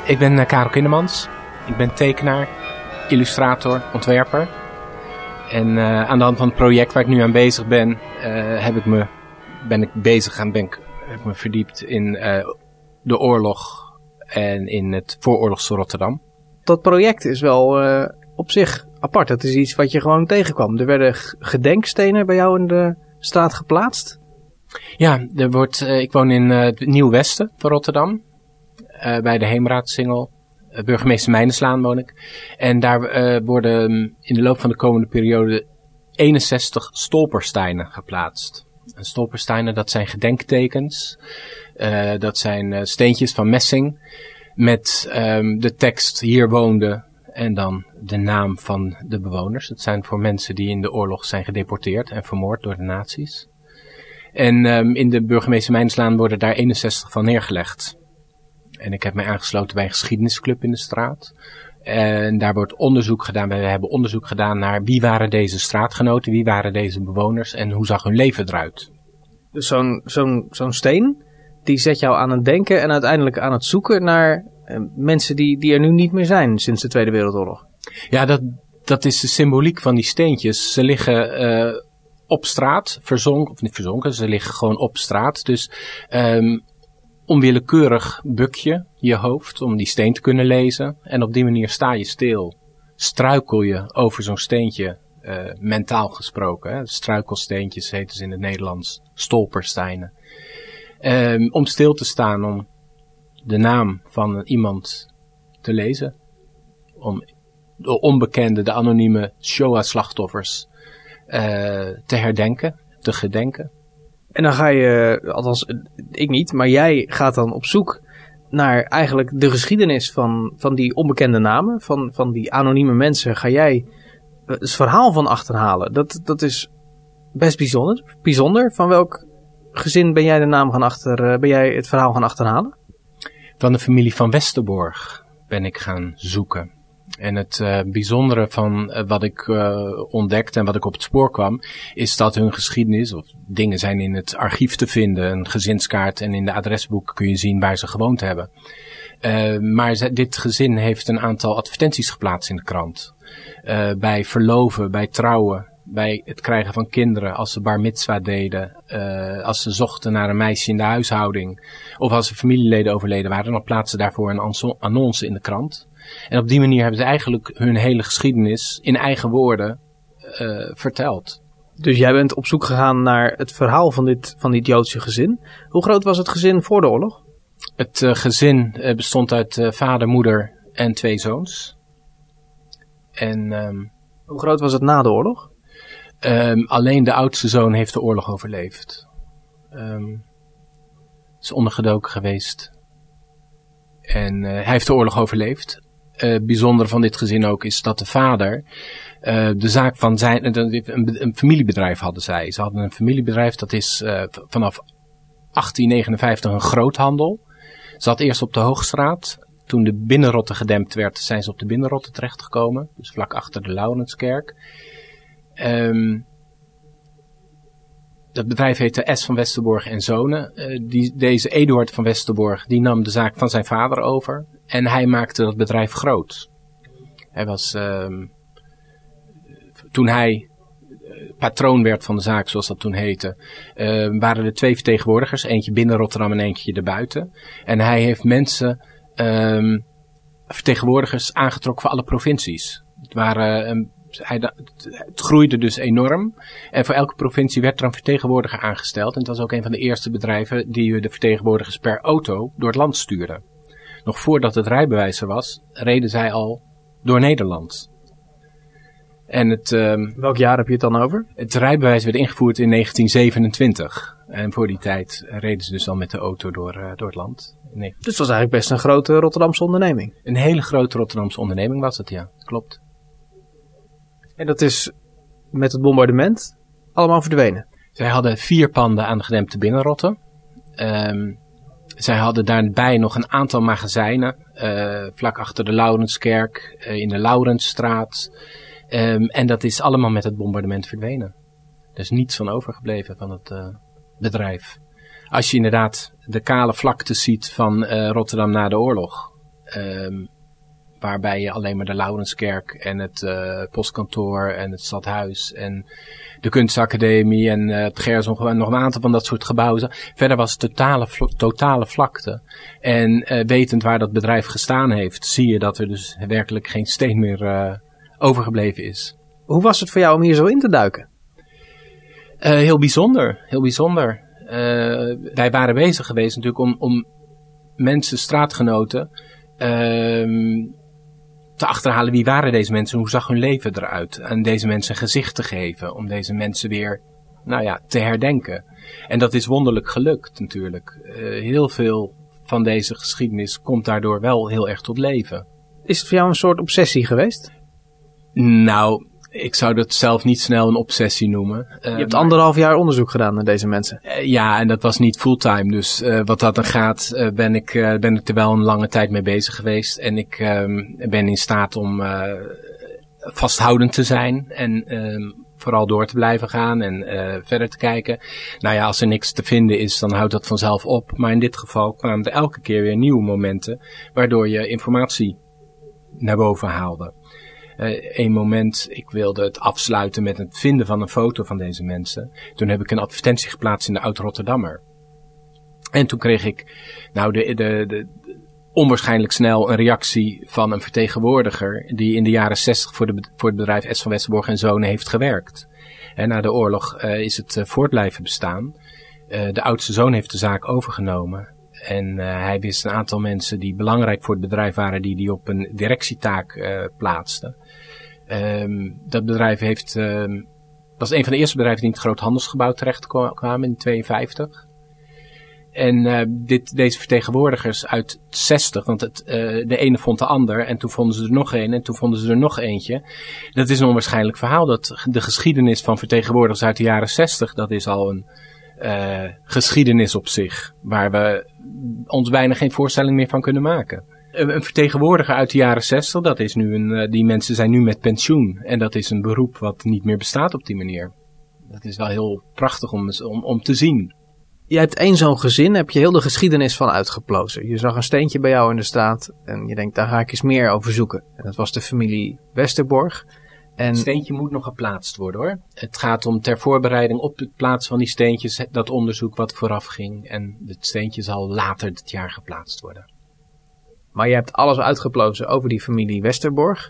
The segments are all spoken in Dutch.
Ik ben Karel Kindermans. Ik ben tekenaar, illustrator, ontwerper. En aan de hand van het project waar ik nu aan bezig ben, heb ik me verdiept in de oorlog en in het vooroorlogse Rotterdam. Dat project is wel op zich apart. Dat is iets wat je gewoon tegenkwam. Er werden gedenkstenen bij jou in de straat geplaatst. Ja, ik woon in het Nieuw-Westen van Rotterdam. Bij de Heemraadsingel. Burgemeester Mijnenslaan woon ik. En daar worden in de loop van de komende periode 61 stolpersteinen geplaatst. En stolpersteinen, dat zijn gedenktekens. Dat zijn steentjes van messing. Met de tekst hier woonde en dan de naam van de bewoners. Het zijn voor mensen die in de oorlog zijn gedeporteerd en vermoord door de nazi's. En in de Burgemeester Mijnenslaan worden daar 61 van neergelegd. En ik heb mij aangesloten bij een geschiedenisclub in de straat. En daar wordt onderzoek gedaan. We hebben onderzoek gedaan naar wie waren deze straatgenoten, wie waren deze bewoners en hoe zag hun leven eruit. Dus zo'n steen, die zet jou aan het denken en uiteindelijk aan het zoeken naar mensen die er nu niet meer zijn sinds de Tweede Wereldoorlog. Ja, dat is de symboliek van die steentjes. Ze liggen op straat, of niet verzonken, ze liggen gewoon op straat. Dus onwillekeurig buk je hoofd om die steen te kunnen lezen. En op die manier sta je stil. Struikel je over zo'n steentje, mentaal gesproken. Hè? Struikelsteentjes heten ze in het Nederlands, stolpersteinen. Om stil te staan, om de naam van iemand te lezen. Om de onbekende, de anonieme Shoah-slachtoffers te herdenken, te gedenken. En dan ga je, althans ik niet, maar jij gaat dan op zoek naar eigenlijk de geschiedenis van die onbekende namen, van die anonieme mensen. Ga jij het verhaal van achterhalen. Dat is best bijzonder. Van welk gezin ben jij ben jij het verhaal gaan achterhalen? Van de familie van Westerborg ben ik gaan zoeken. En het bijzondere van wat ik ontdekte en wat ik op het spoor kwam, is dat hun geschiedenis, of dingen zijn in het archief te vinden, een gezinskaart en in de adresboek kun je zien waar ze gewoond hebben. Maar dit gezin heeft een aantal advertenties geplaatst in de krant. Bij verloven, bij trouwen, bij het krijgen van kinderen, als ze bar mitzwa deden, als ze zochten naar een meisje in de huishouding, of als er familieleden overleden waren, dan plaatsen ze daarvoor een annonce in de krant. En op die manier hebben ze eigenlijk hun hele geschiedenis in eigen woorden verteld. Dus jij bent op zoek gegaan naar het verhaal van dit Joodse gezin. Hoe groot was het gezin voor de oorlog? Het gezin bestond uit vader, moeder en 2 zoons. En hoe groot was het na de oorlog? Alleen de oudste zoon heeft de oorlog overleefd. Is ondergedoken geweest. En hij heeft de oorlog overleefd. Het bijzondere van dit gezin ook is dat de vader de zaak van een familiebedrijf hadden zij. Ze hadden een familiebedrijf, dat is vanaf 1859 een groothandel. Ze zat eerst op de Hoogstraat. Toen de Binnenrotte gedempt werd, zijn ze op de Binnenrotte terechtgekomen. Dus vlak achter de Laurenskerk. Dat bedrijf heette S. van Westerborg en Zonen. Deze Eduard van Westerborg, die nam de zaak van zijn vader over. En hij maakte dat bedrijf groot. Hij was, toen hij patroon werd van de zaak, zoals dat toen heette, waren er 2 vertegenwoordigers. Eentje binnen Rotterdam en eentje erbuiten. En hij heeft mensen, vertegenwoordigers aangetrokken voor alle provincies. Het groeide dus enorm. En voor elke provincie werd er een vertegenwoordiger aangesteld. En het was ook een van de eerste bedrijven die de vertegenwoordigers per auto door het land stuurden. Nog voordat het rijbewijs er was, reden zij al door Nederland. En welk jaar heb je het dan over? Het rijbewijs werd ingevoerd in 1927. En voor die tijd reden ze dus al met de auto door het land. Dus het was eigenlijk best een grote Rotterdamse onderneming. Een hele grote Rotterdamse onderneming was het, ja. Klopt. En dat is met het bombardement allemaal verdwenen? Zij hadden 4 panden aan de gedempte Binnenrotte. Zij hadden daarbij nog een aantal magazijnen. Vlak achter de Laurenskerk, in de Laurensstraat. En dat is allemaal met het bombardement verdwenen. Er is niets van overgebleven van het bedrijf. Als je inderdaad de kale vlakte ziet van Rotterdam na de oorlog, Waarbij je alleen maar de Laurenskerk en het postkantoor en het stadhuis en de kunstacademie en het Gerson en nog een aantal van dat soort gebouwen. Verder was het totale vlakte. En wetend waar dat bedrijf gestaan heeft, zie je dat er dus werkelijk geen steen meer overgebleven is. Hoe was het voor jou om hier zo in te duiken? Heel bijzonder, heel bijzonder. Wij waren bezig geweest natuurlijk om mensen, straatgenoten, te achterhalen wie waren deze mensen, hoe zag hun leven eruit. En deze mensen gezicht te geven, om deze mensen weer, te herdenken. En dat is wonderlijk gelukt natuurlijk. Heel veel van deze geschiedenis komt daardoor wel heel erg tot leven. Is het voor jou een soort obsessie geweest? Nou, ik zou dat zelf niet snel een obsessie noemen. Je hebt 1,5 jaar onderzoek gedaan naar deze mensen. Ja, en dat was niet fulltime. Dus wat dat dan gaat, ben ik er wel een lange tijd mee bezig geweest. En ik ben in staat om vasthoudend te zijn. En vooral door te blijven gaan en verder te kijken. Als er niks te vinden is, dan houdt dat vanzelf op. Maar in dit geval kwamen er elke keer weer nieuwe momenten, waardoor je informatie naar boven haalde. Een moment, ik wilde het afsluiten met het vinden van een foto van deze mensen. Toen heb ik een advertentie geplaatst in de Oud-Rotterdammer. En toen kreeg ik onwaarschijnlijk snel een reactie van een vertegenwoordiger die in de jaren 60 voor het bedrijf S. van Westerbork en Zonen heeft gewerkt. En na de oorlog is het voort blijven bestaan. De oudste zoon heeft de zaak overgenomen. En hij wist een aantal mensen die belangrijk voor het bedrijf waren, die op een directietaak plaatsten. Dat bedrijf was een van de eerste bedrijven die in het Groot Handelsgebouw terecht kwamen in 1952. En deze vertegenwoordigers uit 60, want de ene vond de ander en toen vonden ze er nog een en toen vonden ze er nog eentje. Dat is een onwaarschijnlijk verhaal. Dat de geschiedenis van vertegenwoordigers uit de jaren 60, dat is al een geschiedenis op zich, waar we ons bijna geen voorstelling meer van kunnen maken. Een vertegenwoordiger uit de jaren 60, dat is nu die mensen zijn nu met pensioen. En dat is een beroep wat niet meer bestaat op die manier. Dat is wel heel prachtig om te zien. Je hebt één zo'n gezin, heb je heel de geschiedenis van uitgeplozen. Je zag een steentje bij jou in de straat en je denkt, daar ga ik eens meer over zoeken. En dat was de familie Westerbork. Het steentje moet nog geplaatst worden hoor. Het gaat om ter voorbereiding op het plaatsen van die steentjes, dat onderzoek wat vooraf ging. En het steentje zal later dit jaar geplaatst worden. Maar je hebt alles uitgeplozen over die familie Westerbork.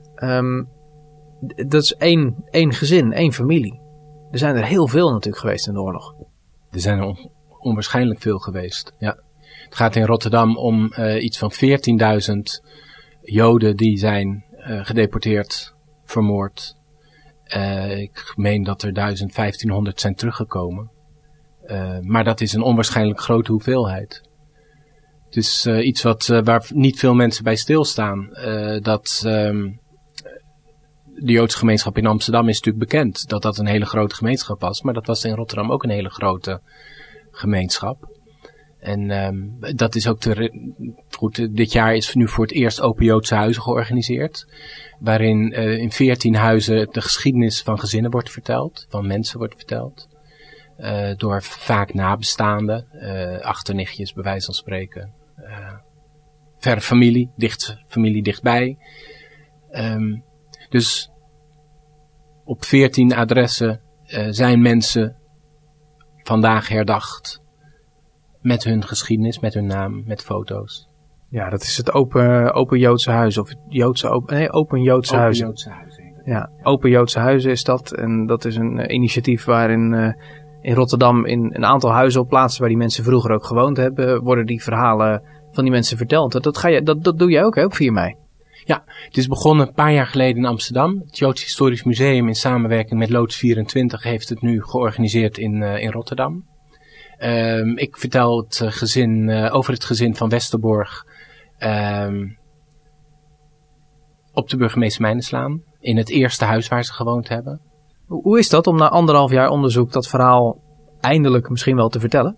Dat is één gezin, één familie. Er zijn er heel veel natuurlijk geweest in de oorlog. Er zijn er onwaarschijnlijk veel geweest, ja. Het gaat in Rotterdam om iets van 14.000 Joden die zijn gedeporteerd, vermoord. Ik meen dat er 1500 zijn teruggekomen. Maar dat is een onwaarschijnlijk grote hoeveelheid. Het is iets waar niet veel mensen bij stilstaan. De Joodse gemeenschap in Amsterdam is natuurlijk bekend dat een hele grote gemeenschap was. Maar dat was in Rotterdam ook een hele grote gemeenschap. En dat is ook goed. Dit jaar is nu voor het eerst Open Joodse Huizen georganiseerd. Waarin in 14 huizen de geschiedenis van gezinnen wordt verteld. Van mensen wordt verteld. Door vaak nabestaanden. Achternichtjes bij wijze van spreken. Verre familie dichtbij. Dus op 14 adressen zijn mensen vandaag herdacht. Met hun geschiedenis, met hun naam, met foto's. Ja, dat is het Open Joodse Huis. Of Open Joodse Huizen. Joodse Huizen. Ja, Open Joodse Huizen is dat. En dat is een initiatief waarin in Rotterdam in een aantal huizen op plaatsen waar die mensen vroeger ook gewoond hebben, worden die verhalen van die mensen verteld. Dat doe je ook, hè, op 4 mei. Ja, het is begonnen een paar jaar geleden in Amsterdam. Het Joods Historisch Museum in samenwerking met Loods 24 heeft het nu georganiseerd in Rotterdam. Ik vertel over het gezin van Westerbork op de Burgemeester Meineslaan. In het eerste huis waar ze gewoond hebben. Hoe is dat om na 1,5 jaar onderzoek dat verhaal eindelijk misschien wel te vertellen?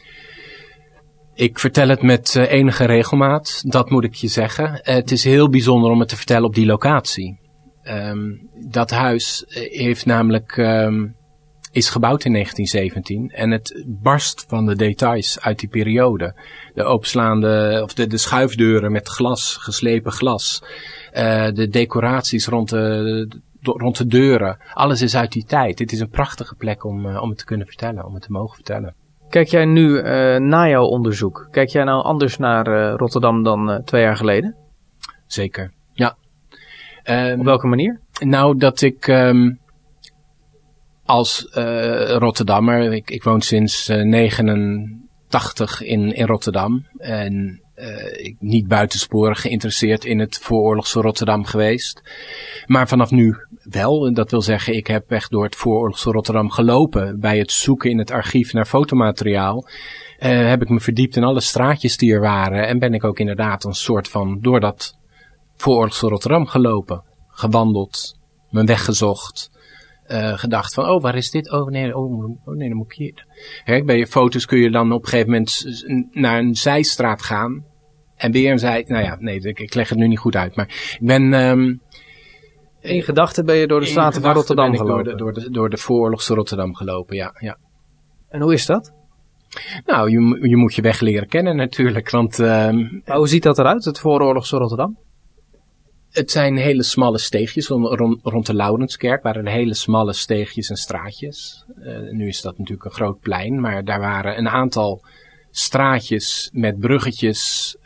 Ik vertel het met enige regelmaat, dat moet ik je zeggen. Het is heel bijzonder om het te vertellen op die locatie. Dat huis heeft namelijk is gebouwd in 1917 en het barst van de details uit die periode. De openslaande, of de schuifdeuren met glas, geslepen glas. De decoraties rond de deuren. Alles is uit die tijd. Dit is een prachtige plek om het te kunnen vertellen, om het te mogen vertellen. Kijk jij nu na jouw onderzoek, kijk jij nou anders naar Rotterdam dan 2 jaar geleden? Zeker, ja. Op welke manier? Nou, dat ik als Rotterdammer, ik woon sinds 89 in Rotterdam en ik niet buitensporig geïnteresseerd in het vooroorlogse Rotterdam geweest. Maar vanaf nu wel, dat wil zeggen, ik heb echt door het vooroorlogse Rotterdam gelopen. Bij het zoeken in het archief naar fotomateriaal heb ik me verdiept in alle straatjes die er waren en ben ik ook inderdaad een soort van door dat vooroorlogse Rotterdam gelopen, gewandeld, mijn weg gezocht. Gedacht van, waar is dit? Nee, dan moet ik hier. Kijk, bij je foto's kun je dan op een gegeven moment naar een zijstraat gaan. En weer ik leg het nu niet goed uit. Maar ik ben... in gedachten ben je door de straten van Rotterdam gelopen? Door de vooroorlogse Rotterdam gelopen, ja. En hoe is dat? Nou, je moet je weg leren kennen natuurlijk. Want, hoe ziet dat eruit, het vooroorlogse Rotterdam? Het zijn hele smalle steegjes rond de Laurenskerk. Waren er hele smalle steegjes en straatjes. Nu is dat natuurlijk een groot plein. Maar daar waren een aantal straatjes met bruggetjes.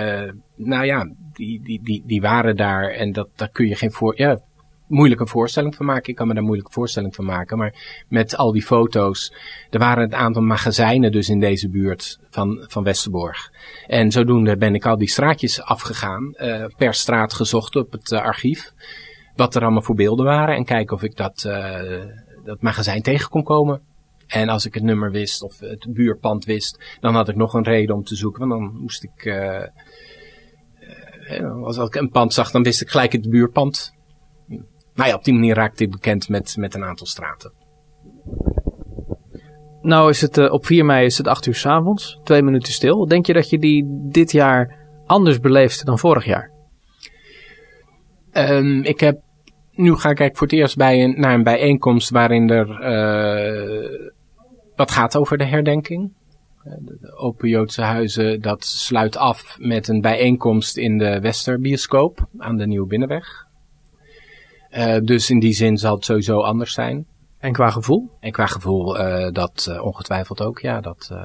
Die waren daar. En daar kun je moeilijk een voorstelling van maken. Ik kan me daar moeilijk een voorstelling van maken. Maar met al die foto's. Er waren een aantal magazijnen dus in deze buurt van Westerbork. En zodoende ben ik al die straatjes afgegaan. Per straat gezocht op het archief. Wat er allemaal voor beelden waren. En kijken of ik dat magazijn tegen kon komen. En als ik het nummer wist of het buurpand wist. Dan had ik nog een reden om te zoeken. Want dan moest ik... als ik een pand zag, dan wist ik gelijk het buurpand. Nou ja, op die manier raakte ik bekend met een aantal straten. Nou is het op 4 mei is het 8 uur 's avonds, 2 minuten stil. Denk je dat je die dit jaar anders beleeft dan vorig jaar? Nu ga ik eigenlijk voor het eerst naar een bijeenkomst waarin er wat gaat over de herdenking. De Open Joodse Huizen, dat sluit af met een bijeenkomst in de Westerbioscoop aan de Nieuwe Binnenweg. Dus in die zin zal het sowieso anders zijn. En qua gevoel? En qua gevoel dat ongetwijfeld ook, ja.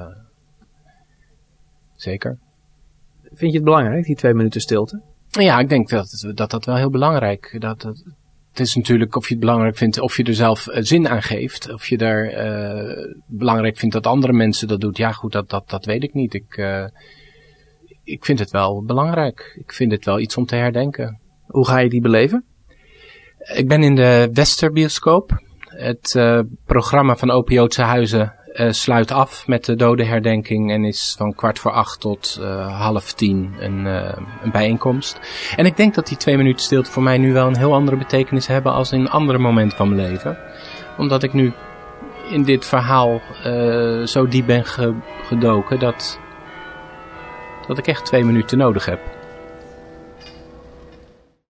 Zeker. Vind je het belangrijk, die 2 minuten stilte? Ja, ik denk dat wel heel belangrijk. Het is natuurlijk of je het belangrijk vindt, of je er zelf zin aan geeft. Of je daar belangrijk vindt dat andere mensen dat doen. Ja goed, dat weet ik niet. Ik vind het wel belangrijk. Ik vind het wel iets om te herdenken. Hoe ga je die beleven? Ik ben in de Westerbioscoop. Het programma van Open Joodse Huizen sluit af met de dodenherdenking en is van 7:15 tot 9:30 een bijeenkomst. En ik denk dat die 2 minuten stilte voor mij nu wel een heel andere betekenis hebben als in andere momenten van mijn leven. Omdat ik nu in dit verhaal zo diep ben gedoken dat ik echt 2 minuten nodig heb.